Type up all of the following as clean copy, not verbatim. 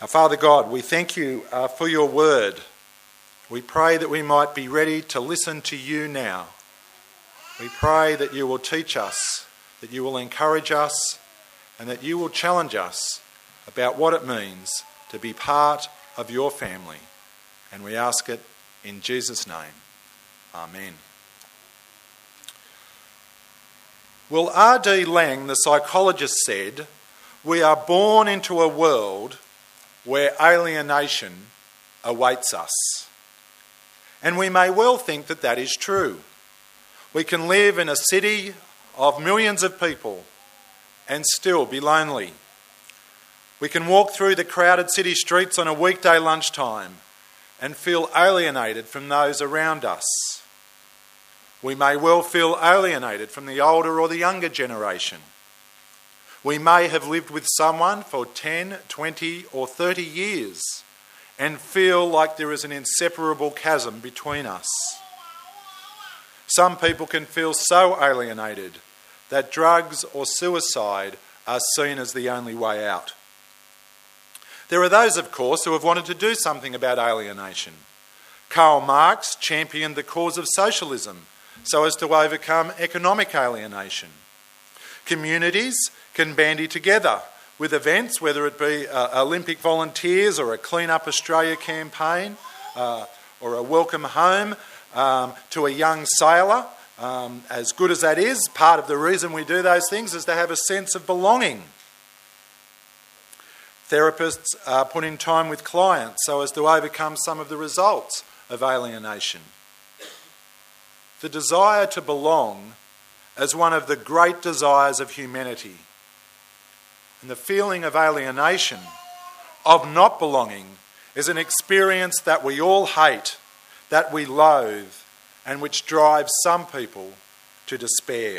Father God, we thank you for your word. We pray that we might be ready to listen to you now. We pray that you will teach us, that you will encourage us, and that you will challenge us about what it means to be part of your family. And we ask it in Jesus' name. Amen. Well, R.D. Laing, the psychologist, said, "We are born into a world where alienation awaits us." And we may well think that that is true. We can live in a city of millions of people and still be lonely. We can walk through the crowded city streets on a weekday lunchtime and feel alienated from those around us. We may well feel alienated from the older or the younger generation. We may have lived with someone for 10, 20 or 30 years and feel like there is an inseparable chasm between us. Some people can feel so alienated that drugs or suicide are seen as the only way out. There are those, of course, who have wanted to do something about alienation. Karl Marx championed the cause of socialism so as to overcome economic alienation. Communities can bandy together with events, whether it be Olympic volunteers or a Clean Up Australia campaign or a welcome home to a young sailor. As good as that is, part of the reason we do those things is to have a sense of belonging. Therapists put in time with clients so as to overcome some of the results of alienation. The desire to belong is one of the great desires of humanity. And the feeling of alienation, of not belonging, is an experience that we all hate, that we loathe, and which drives some people to despair.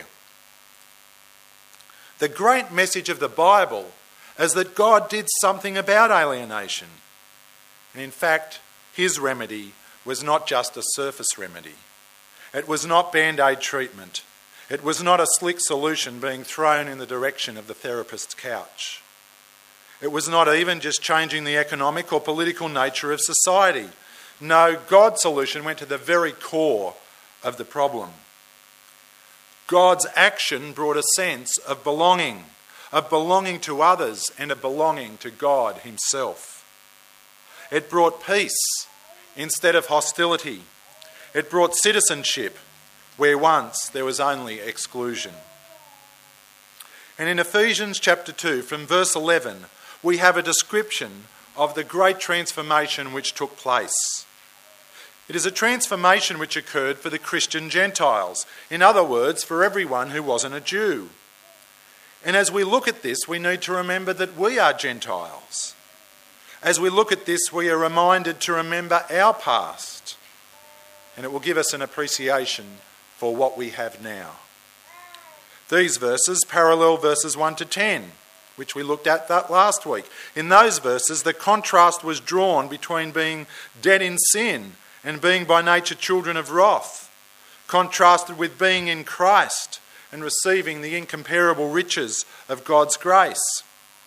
The great message of the Bible is that God did something about alienation. And in fact, his remedy was not just a surface remedy. It was not Band-Aid treatment. It was not a slick solution being thrown in the direction of the therapist's couch. It was not even just changing the economic or political nature of society. No, God's solution went to the very core of the problem. God's action brought a sense of belonging to others and of belonging to God himself. It brought peace instead of hostility. It brought citizenship where once there was only exclusion. And in Ephesians chapter 2, from verse 11, we have a description of the great transformation which took place. It is a transformation which occurred for the Christian Gentiles. In other words, for everyone who wasn't a Jew. And as we look at this, we need to remember that we are Gentiles. As we look at this, we are reminded to remember our past. And it will give us an appreciation for what we have now. These verses parallel verses 1 to 10, which we looked at that last week. In those verses, the contrast was drawn between being dead in sin and being by nature children of wrath, contrasted with being in Christ and receiving the incomparable riches of God's grace.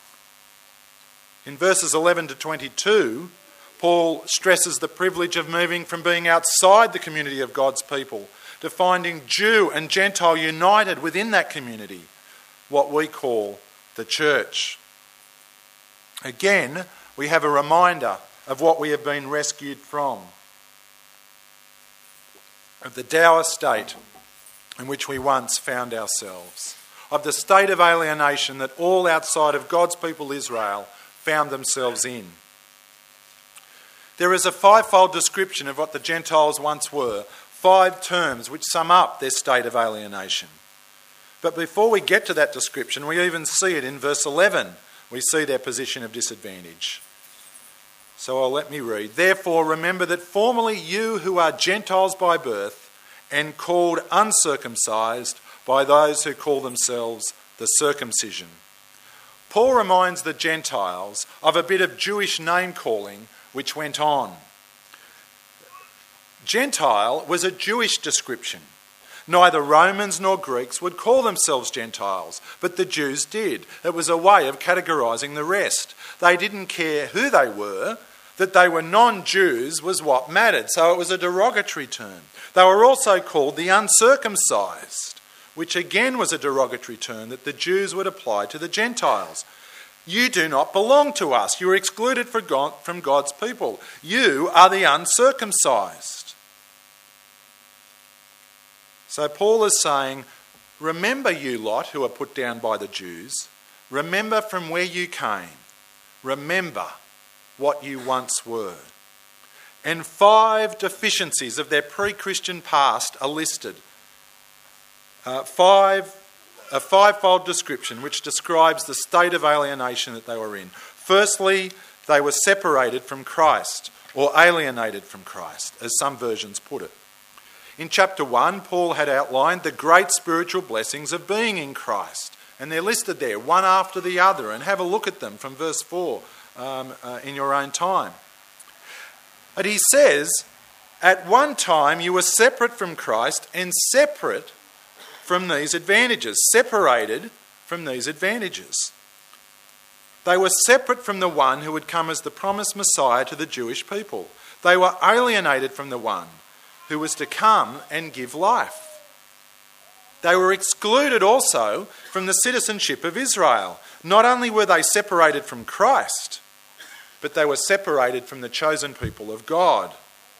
In verses 11 to 22, Paul stresses the privilege of moving from being outside the community of God's people to finding Jew and Gentile united within that community, what we call the church. Again, we have a reminder of what we have been rescued from, of the dour state in which we once found ourselves, of the state of alienation that all outside of God's people Israel found themselves in. There is a fivefold description of what the Gentiles once were, 5 terms which sum up their state of alienation. But before we get to that description, we even see it in verse 11. We see their position of disadvantage. So let me read. "Therefore remember that formerly you who are Gentiles by birth and called uncircumcised by those who call themselves the circumcision." Paul reminds the Gentiles of a bit of Jewish name-calling which went on. Gentile was a Jewish description. Neither Romans nor Greeks would call themselves Gentiles, but the Jews did. It was a way of categorising the rest. They didn't care who they were. That they were non-Jews was what mattered, so it was a derogatory term. They were also called the uncircumcised, which again was a derogatory term that the Jews would apply to the Gentiles. You do not belong to us. You are excluded from God's people. You are the uncircumcised. So Paul is saying, remember you lot who are put down by the Jews. Remember from where you came. Remember what you once were. And 5 deficiencies of their pre-Christian past are listed. A fivefold description which describes the state of alienation that they were in. Firstly, they were separated from Christ, or alienated from Christ, as some versions put it. In chapter 1, Paul had outlined the great spiritual blessings of being in Christ, and they're listed there, one after the other, and have a look at them from verse 4 in your own time. But he says, at one time you were separate from Christ and separate from these advantages, separated from these advantages. They were separate from the one who would come as the promised Messiah to the Jewish people. They were alienated from the one who was to come and give life. They were excluded also from the citizenship of Israel. Not only were they separated from Christ, but they were separated from the chosen people of God.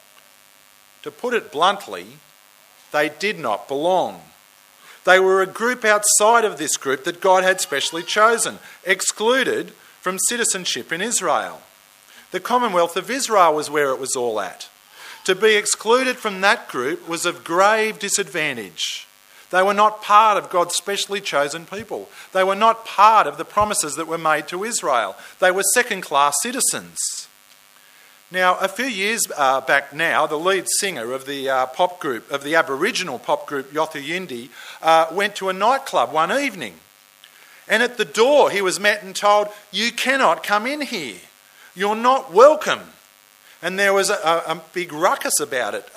To put it bluntly, they did not belong. They were a group outside of this group that God had specially chosen, excluded from citizenship in Israel. The Commonwealth of Israel was where it was all at. To be excluded from that group was of grave disadvantage. They were not part of God's specially chosen people. They were not part of the promises that were made to Israel. They were second-class citizens. Now, a few years back now, the lead singer of the pop group, of the Aboriginal pop group Yothu Yindi, went to a nightclub one evening. And at the door he was met and told, "You cannot come in here. You're not welcome." And there was a big ruckus about it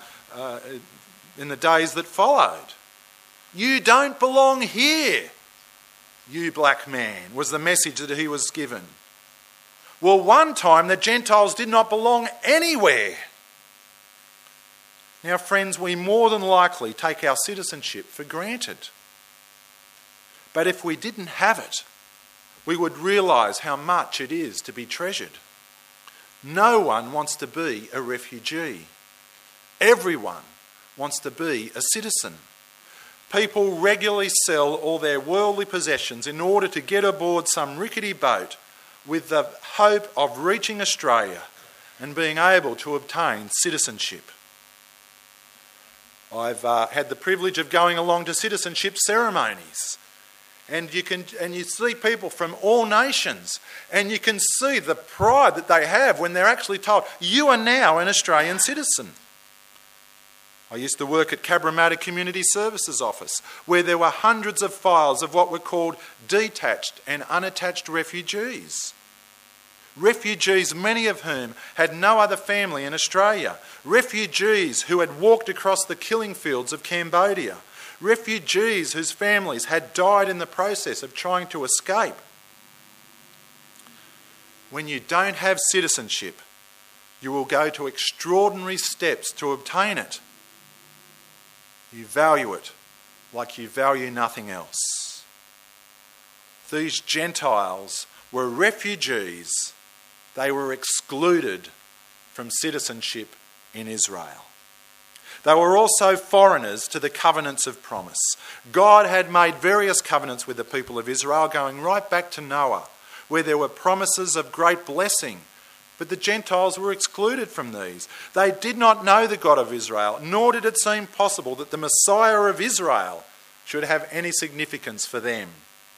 in the days that followed. "You don't belong here, you black man," was the message that he was given. Well, one time the Gentiles did not belong anywhere. Now, friends, we more than likely take our citizenship for granted. But if we didn't have it, we would realise how much it is to be treasured. No one wants to be a refugee. Everyone wants to be a citizen. People regularly sell all their worldly possessions in order to get aboard some rickety boat with the hope of reaching Australia and being able to obtain citizenship. I've had the privilege of going along to citizenship ceremonies, and you see people from all nations, and you can see the pride that they have when they're actually told, "You are now an Australian citizen." I used to work at Cabramatta Community Services Office, where there were hundreds of files of what were called detached and unattached refugees. Refugees, many of whom had no other family in Australia. Refugees who had walked across the killing fields of Cambodia. Refugees whose families had died in the process of trying to escape. When you don't have citizenship, you will go to extraordinary steps to obtain it. You value it like you value nothing else. These Gentiles were refugees. They were excluded from citizenship in Israel. They were also foreigners to the covenants of promise. God had made various covenants with the people of Israel, going right back to Noah, where there were promises of great blessing. But the Gentiles were excluded from these. They did not know the God of Israel, nor did it seem possible that the Messiah of Israel should have any significance for them.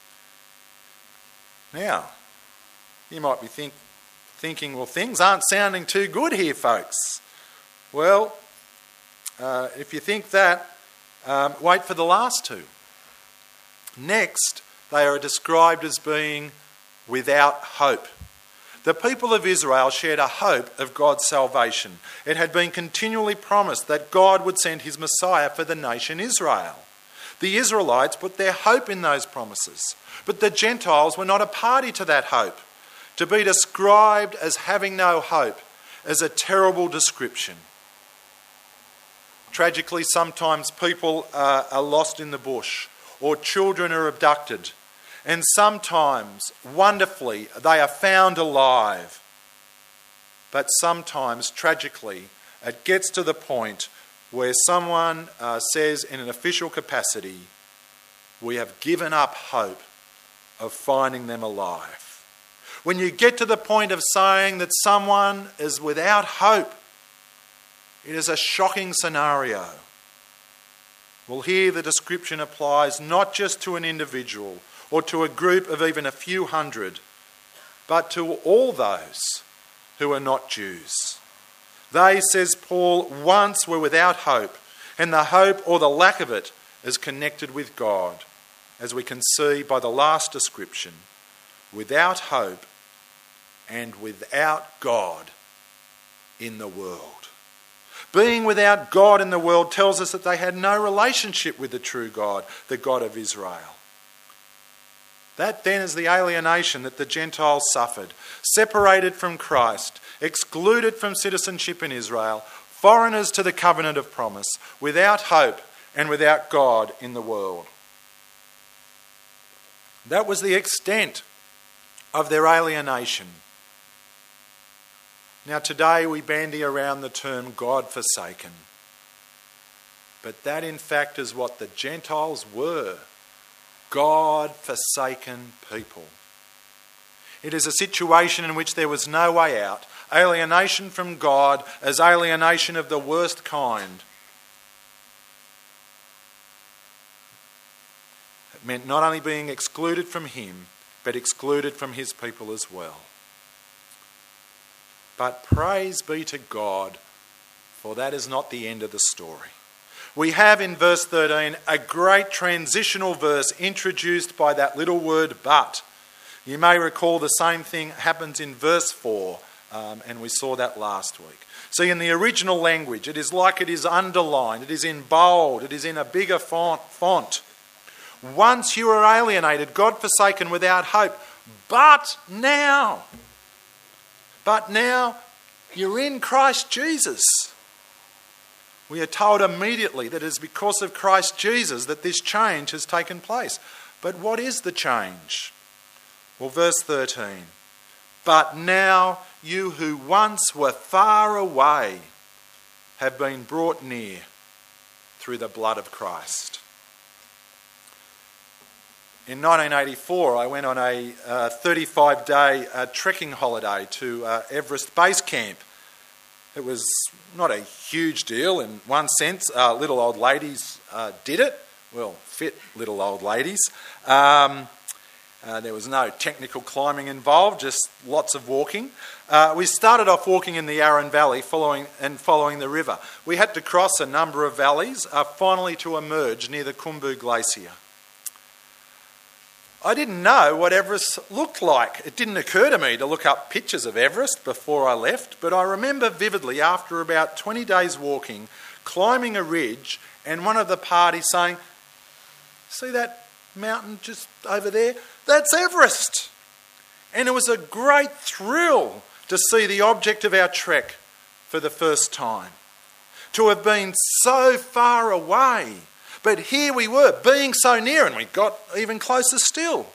Now, you might be thinking, well, things aren't sounding too good here, folks. Well, if you think that, wait for the last two. Next, they are described as being without hope. The people of Israel shared a hope of God's salvation. It had been continually promised that God would send his Messiah for the nation Israel. The Israelites put their hope in those promises, but the Gentiles were not a party to that hope. To be described as having no hope is a terrible description. Tragically, sometimes people are lost in the bush, or children are abducted, and sometimes, wonderfully, they are found alive. But sometimes, tragically, it gets to the point where someone says in an official capacity, we have given up hope of finding them alive. When you get to the point of saying that someone is without hope, it is a shocking scenario. Well, here the description applies not just to an individual or to a group of even a few hundred, but to all those who are not Jews. They, says Paul, once were without hope, and the hope or the lack of it is connected with God, as we can see by the last description, without hope and without God in the world. Being without God in the world tells us that they had no relationship with the true God, the God of Israel. That then is the alienation that the Gentiles suffered, separated from Christ, excluded from citizenship in Israel, foreigners to the covenant of promise, without hope and without God in the world. That was the extent of their alienation. Now today we bandy around the term God-forsaken. But that in fact is what the Gentiles were. God-forsaken people. It is a situation in which there was no way out. Alienation from God as alienation of the worst kind. It meant not only being excluded from him, but excluded from his people as well. But praise be to God, for that is not the end of the story. We have in verse 13 a great transitional verse introduced by that little word but. You may recall the same thing happens in verse 4, and we saw that last week. See, in the original language, it is like it is underlined, it is in bold, it is in a bigger font. Once you were alienated, God-forsaken, without hope, but now you're in Christ Jesus. We are told immediately that it is because of Christ Jesus that this change has taken place. But what is the change? Well, verse 13. But now you who once were far away have been brought near through the blood of Christ. In 1984, I went on a 35-day trekking holiday to Everest Base Camp. It was not a huge deal in one sense. Little old ladies did it. Well, fit little old ladies. There was no technical climbing involved, just lots of walking. We started off walking in the Arun Valley following the river. We had to cross a number of valleys, finally to emerge near the Khumbu Glacier. I didn't know what Everest looked like. It didn't occur to me to look up pictures of Everest before I left, but I remember vividly after about 20 days walking, climbing a ridge, and one of the party saying, "See that mountain just over there? That's Everest." And it was a great thrill to see the object of our trek for the first time. To have been so far away. But here we were, being so near, and we got even closer still.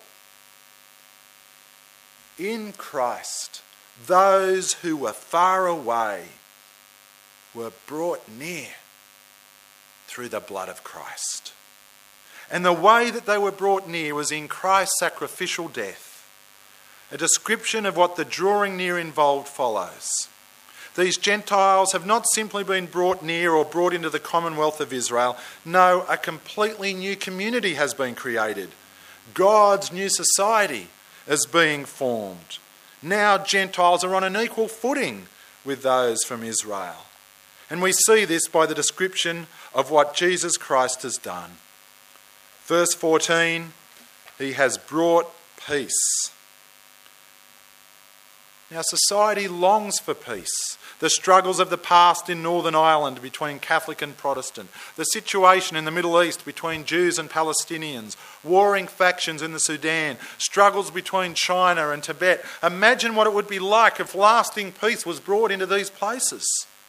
In Christ, those who were far away were brought near through the blood of Christ. And the way that they were brought near was in Christ's sacrificial death. A description of what the drawing near involved follows. These Gentiles have not simply been brought near or brought into the commonwealth of Israel. No, a completely new community has been created. God's new society is being formed. Now Gentiles are on an equal footing with those from Israel. And we see this by the description of what Jesus Christ has done. Verse 14, he has brought peace. Now, society longs for peace. The struggles of the past in Northern Ireland between Catholic and Protestant, the situation in the Middle East between Jews and Palestinians, warring factions in the Sudan, struggles between China and Tibet. Imagine what it would be like if lasting peace was brought into these places.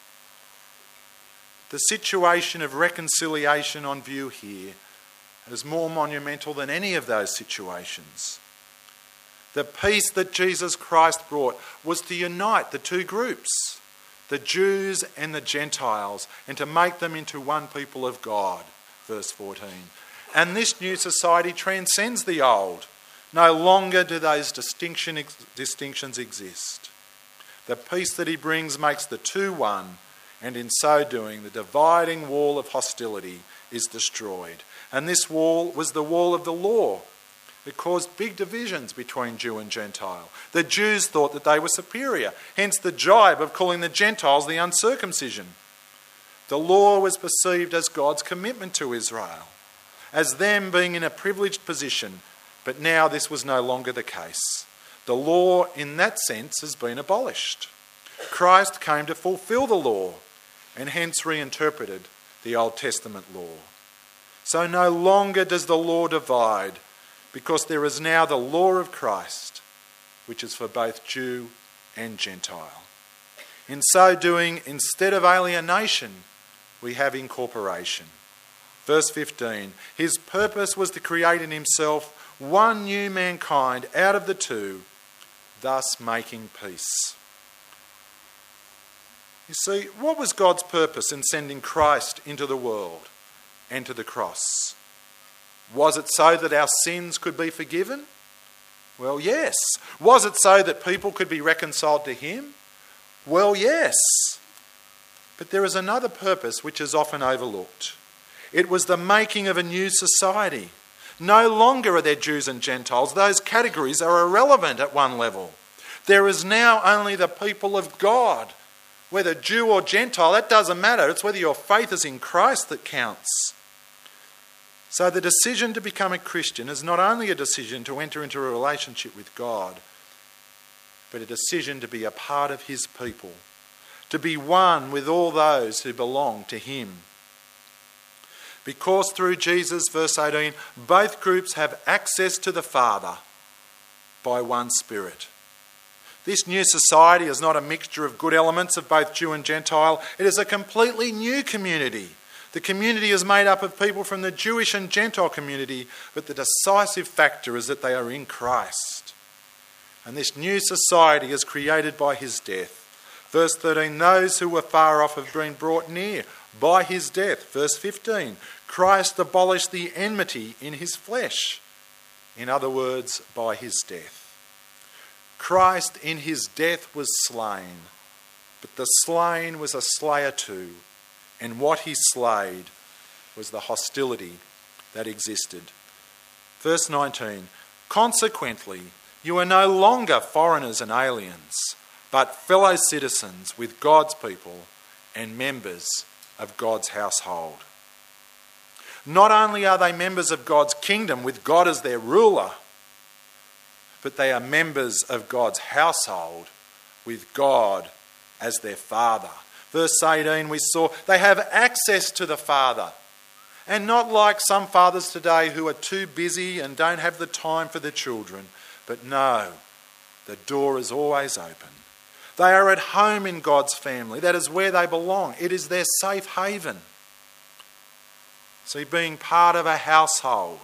The situation of reconciliation on view here is more monumental than any of those situations. The peace that Jesus Christ brought was to unite the two groups, the Jews and the Gentiles, and to make them into one people of God, verse 14. And this new society transcends the old. No longer do those distinctions exist. The peace that he brings makes the two one, and in so doing, the dividing wall of hostility is destroyed. And this wall was the wall of the law. It caused big divisions between Jew and Gentile. The Jews thought that they were superior, hence the jibe of calling the Gentiles the uncircumcision. The law was perceived as God's commitment to Israel, as them being in a privileged position, but now this was no longer the case. The law, in that sense, has been abolished. Christ came to fulfill the law and hence reinterpreted the Old Testament law. So no longer does the law divide, because there is now the law of Christ, which is for both Jew and Gentile. In so doing, instead of alienation, we have incorporation. Verse 15, his purpose was to create in himself one new mankind out of the two, thus making peace. You see, what was God's purpose in sending Christ into the world and to the cross? Was it so that our sins could be forgiven? Well, yes. Was it so that people could be reconciled to him? Well, yes. But there is another purpose which is often overlooked. It was the making of a new society. No longer are there Jews and Gentiles. Those categories are irrelevant at one level. There is now only the people of God. Whether Jew or Gentile, that doesn't matter. It's whether your faith is in Christ that counts. So the decision to become a Christian is not only a decision to enter into a relationship with God, but a decision to be a part of his people, to be one with all those who belong to him. Because through Jesus, verse 18, both groups have access to the Father by one Spirit. This new society is not a mixture of good elements of both Jew and Gentile. It is a completely new community. The community is made up of people from the Jewish and Gentile community, but the decisive factor is that they are in Christ. And this new society is created by his death. Verse 13, those who were far off have been brought near by his death. Verse 15, Christ abolished the enmity in his flesh. In other words, by his death. Christ in his death was slain, but the slain was a slayer too. And what he slayed was the hostility that existed. Verse 19, consequently, you are no longer foreigners and aliens, but fellow citizens with God's people and members of God's household. Not only are they members of God's kingdom with God as their ruler, but they are members of God's household with God as their Father. Verse 18, we saw they have access to the Father. And not like some fathers today who are too busy and don't have the time for the children. But no, the door is always open. They are at home in God's family. That is where they belong. It is their safe haven. See, being part of a household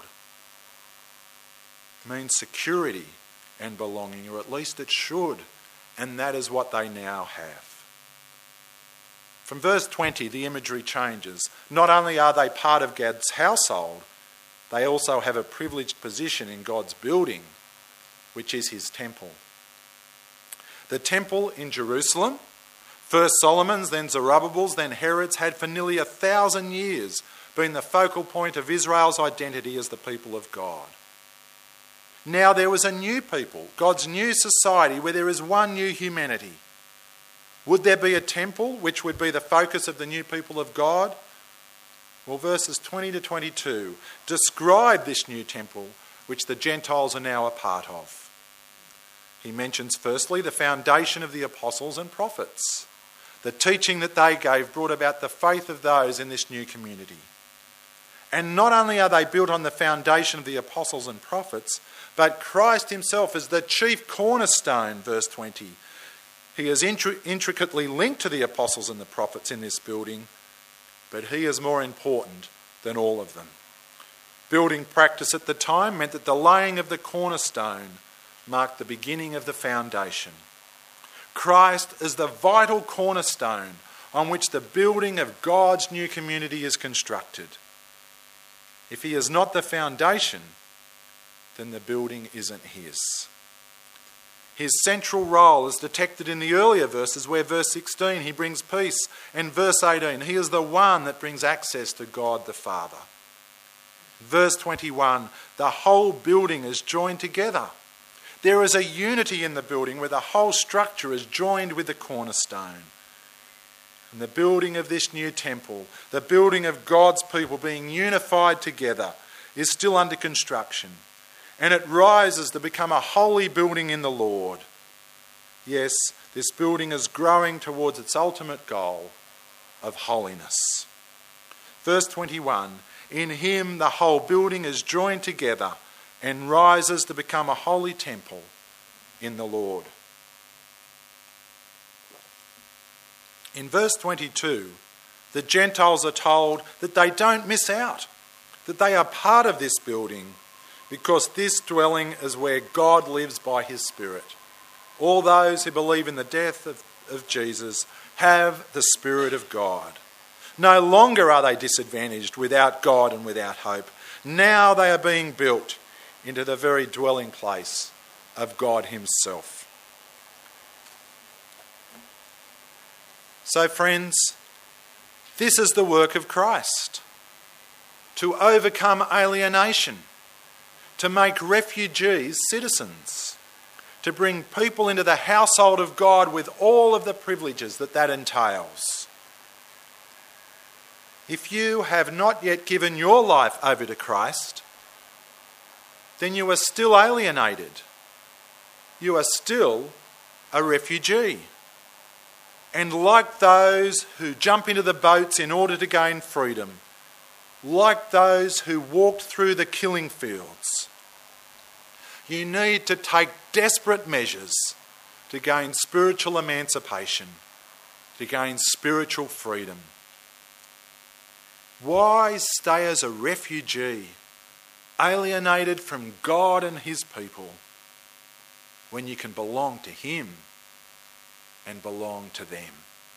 means security and belonging, or at least it should. And that is what they now have. From verse 20, the imagery changes. Not only are they part of God's household, they also have a privileged position in God's building, which is his temple. The temple in Jerusalem, first Solomon's, then Zerubbabel's, then Herod's, had for nearly 1,000 years been the focal point of Israel's identity as the people of God. Now there was a new people, God's new society, where there is one new humanity. Would there be a temple which would be the focus of the new people of God? Well, verses 20 to 22 describe this new temple which the Gentiles are now a part of. He mentions firstly the foundation of the apostles and prophets. The teaching that they gave brought about the faith of those in this new community. And not only are they built on the foundation of the apostles and prophets, but Christ himself is the chief cornerstone, verse 20. He is intricately linked to the apostles and the prophets in this building, but he is more important than all of them. Building practice at the time meant that the laying of the cornerstone marked the beginning of the foundation. Christ is the vital cornerstone on which the building of God's new community is constructed. If he is not the foundation, then the building isn't his. His central role is detected in the earlier verses where verse 16 he brings peace and verse 18 he is the one that brings access to God the Father. Verse 21, the whole building is joined together. There is a unity in the building where the whole structure is joined with the cornerstone. And the building of this new temple, the building of God's people being unified together, is still under construction. And it rises to become a holy building in the Lord. Yes, this building is growing towards its ultimate goal of holiness. Verse 21, in him the whole building is joined together and rises to become a holy temple in the Lord. In verse 22, the Gentiles are told that they don't miss out, that they are part of this building, because this dwelling is where God lives by his Spirit. All those who believe in the death of Jesus have the Spirit of God. No longer are they disadvantaged without God and without hope. Now they are being built into the very dwelling place of God himself. So friends, this is the work of Christ, to overcome alienation, to make refugees citizens, to bring people into the household of God with all of the privileges that entails. If you have not yet given your life over to Christ, then you are still alienated. You are still a refugee. And like those who jump into the boats in order to gain freedom, like those who walked through the killing fields, you need to take desperate measures to gain spiritual emancipation, to gain spiritual freedom. Why stay as a refugee, alienated from God and his people, when you can belong to him and belong to them?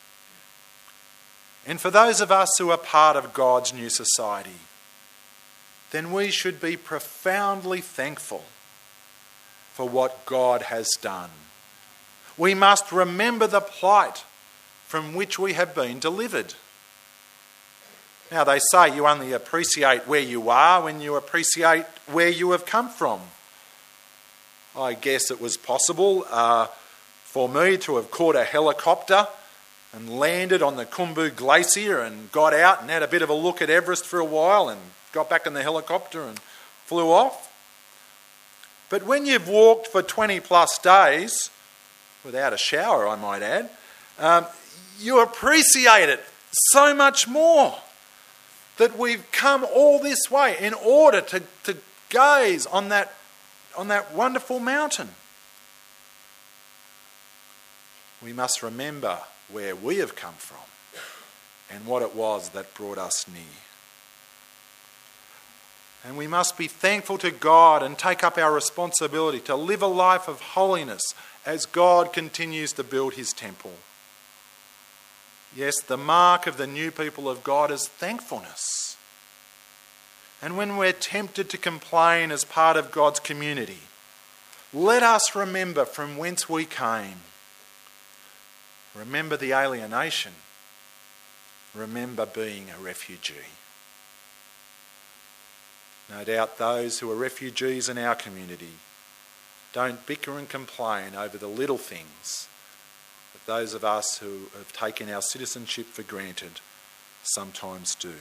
And for those of us who are part of God's new society, then we should be profoundly thankful for what God has done. We must remember the plight from which we have been delivered. Now, they say you only appreciate where you are when you appreciate where you have come from. I guess it was possible for me to have caught a helicopter and landed on the Khumbu Glacier and got out and had a bit of a look at Everest for a while and got back in the helicopter and flew off. But when you've walked for 20 plus days, without a shower I might add, you appreciate it so much more. That we've come all this way in order to gaze on that wonderful mountain. We must remember where we have come from and what it was that brought us near. And we must be thankful to God and take up our responsibility to live a life of holiness as God continues to build his temple. Yes, the mark of the new people of God is thankfulness. And when we're tempted to complain as part of God's community, let us remember from whence we came. Remember the alienation. Remember being a refugee. No doubt those who are refugees in our community don't bicker and complain over the little things that those of us who have taken our citizenship for granted sometimes do.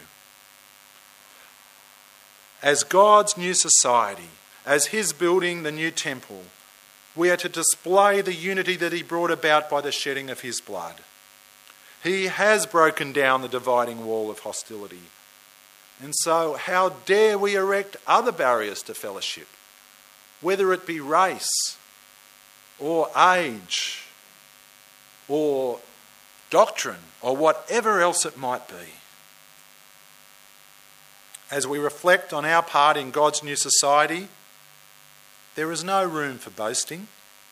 As God's new society, as his building the new temple, We are to display the unity that he brought about by the shedding of his blood. He has broken down the dividing wall of hostility. And so how dare we erect other barriers to fellowship, whether it be race or age or doctrine or whatever else it might be. As we reflect on our part in God's new society, there is no room for boasting,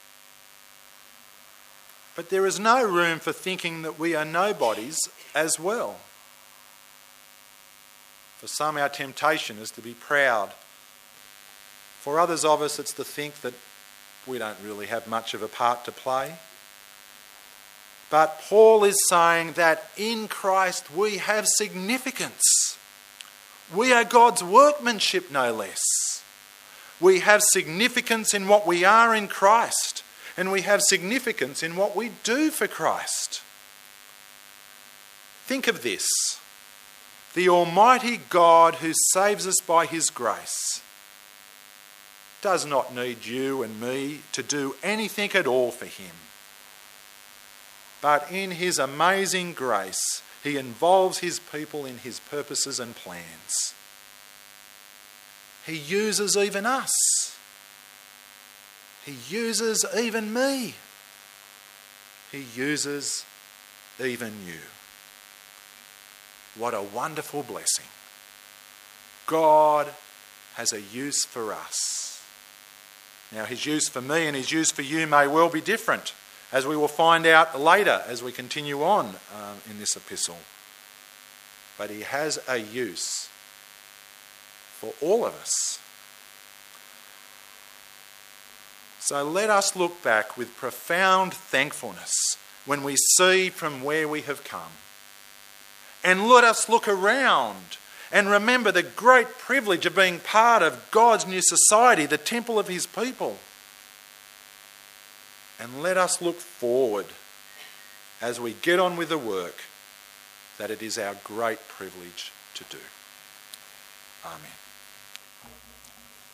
but there is no room for thinking that we are nobodies as well. For some, our temptation is to be proud. For others of us, it's to think that we don't really have much of a part to play. But Paul is saying that in Christ we have significance. We are God's workmanship, no less. We have significance in what we are in Christ, and we have significance in what we do for Christ. Think of this. The Almighty God who saves us by his grace does not need you and me to do anything at all for him. But in his amazing grace, he involves his people in his purposes and plans. He uses even us. He uses even me. He uses even you. What a wonderful blessing. God has a use for us. Now, his use for me and his use for you may well be different, as we will find out later as we continue on in this epistle. But he has a use for all of us. So let us look back with profound thankfulness when we see from where we have come. And let us look around and remember the great privilege of being part of God's new society, the temple of his people. And let us look forward as we get on with the work that it is our great privilege to do. Amen.